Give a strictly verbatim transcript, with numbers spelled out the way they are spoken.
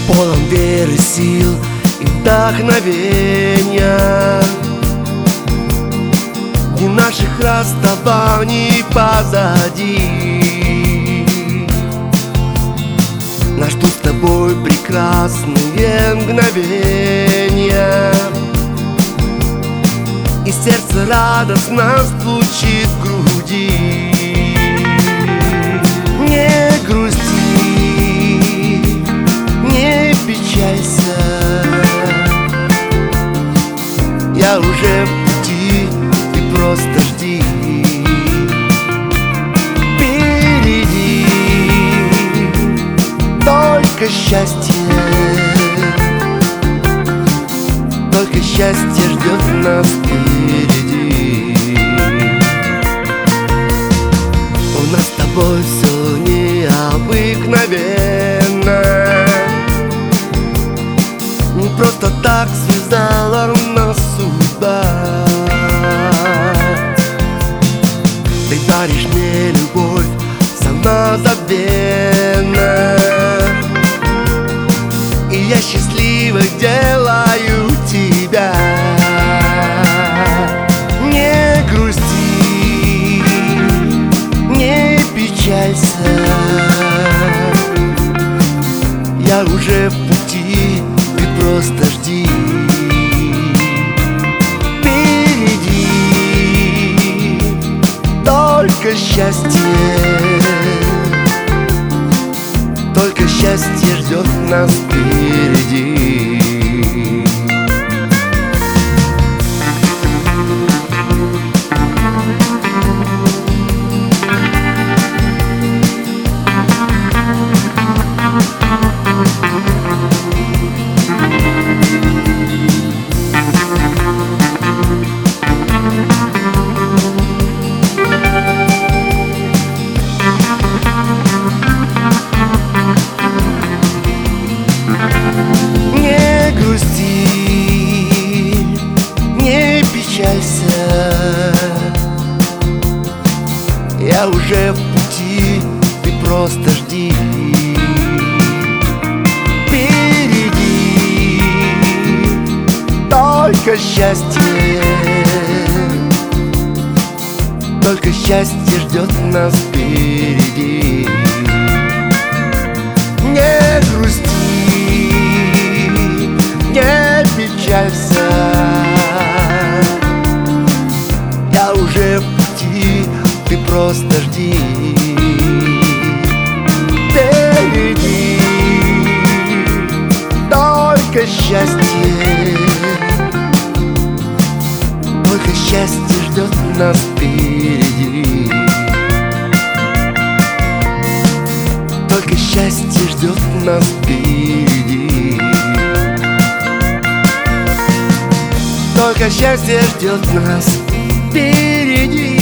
полон веры, сил и вдохновения. Дни наших расставаний позади. Нас ждут с тобой прекрасные мгновения, и сердце радостно стучит в груди. Не грусти, не печалься, я уже в пути, ты просто жди. Впереди только счастье, только счастье ждет нас впереди. У нас с тобой все необыкновенно, не просто так связала нас судьба. Ты даришь мне любовь самозабвенно, и я счастливо делаю тебя. Не грусти, не печалься, я уже в пути, ты просто жди. Впереди только счастье, только счастье ждет нас впереди. Я уже в пути, ты просто жди. Впереди только счастье, только счастье ждет нас впереди. Не грусти, не печалься, я уже в пути, ты просто жди. Впереди только счастье, только счастье ждет нас впереди. Только счастье ждет нас впереди. Только счастье ждет нас впереди.